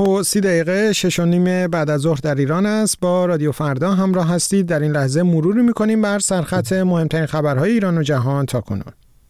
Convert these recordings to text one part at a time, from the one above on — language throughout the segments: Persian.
9:30 6:30 بعد از ظهر در ایران است. با رادیو فردا همراه هستید. در این لحظه مروری می‌کنیم بر سرخط مهمترین خبرهای ایران و جهان تا کنون.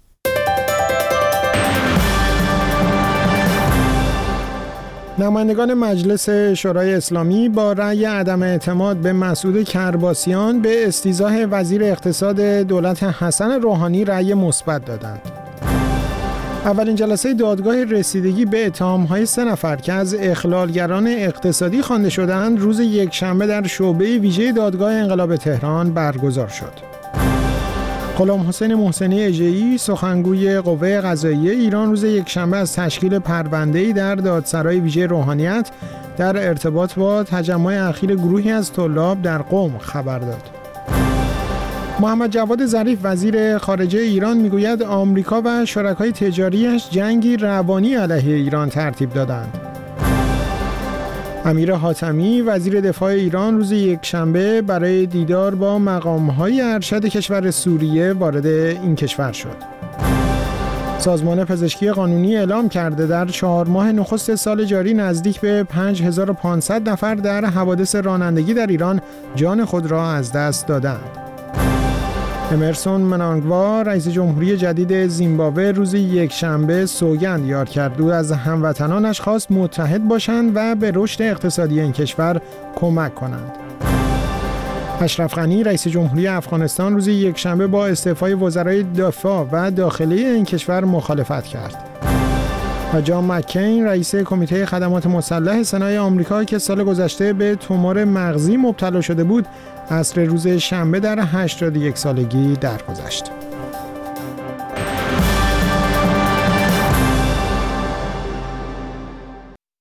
نمایندگان مجلس شورای اسلامی با رأی عدم اعتماد به مسعود کرباسیان به استیضاح وزیر اقتصاد دولت حسن روحانی رأی مثبت دادند. اولین جلسه دادگاه رسیدگی به اتهام‌های 3 نفر که از اخلالگران اقتصادی خوانده شدند روز یکشنبه در شعبه ویژه دادگاه انقلاب تهران برگزار شد. غلام حسین محسنی اژه‌ای سخنگوی قوه قضاییه ایران روز یکشنبه از تشکیل پرونده‌ای در دادسرای ویژه روحانیت در ارتباط با تجمع اخیر گروهی از طلاب در قم خبر داد. محمد جواد ظریف وزیر خارجه ایران میگوید آمریکا و شرکای تجاریش جنگی روانی علیه ایران ترتیب دادند. امیر حاتمی وزیر دفاع ایران روز یکشنبه برای دیدار با مقام‌های ارشد کشور سوریه وارد این کشور شد. سازمان پزشکی قانونی اعلام کرده در 4 ماه نخست سال جاری نزدیک به 5500 نفر در حوادث رانندگی در ایران جان خود را از دست دادند. امرسون منانگوا رئیس جمهوری جدید زیمبابوه روز یکشنبه سوگند یاد کرد و از هموطنانش خواست متحد باشند و به رشد اقتصادی این کشور کمک کنند. اشرف غنی رئیس جمهوری افغانستان روز یکشنبه با استعفای وزرای دفاع و داخلی این کشور مخالفت کرد. و جان مکین رئیس کمیته خدمات مسلح سنای آمریکا که سال گذشته به تومور مغزی مبتلا شده بود عصر روز شنبه در 81 سالگی درگذشت.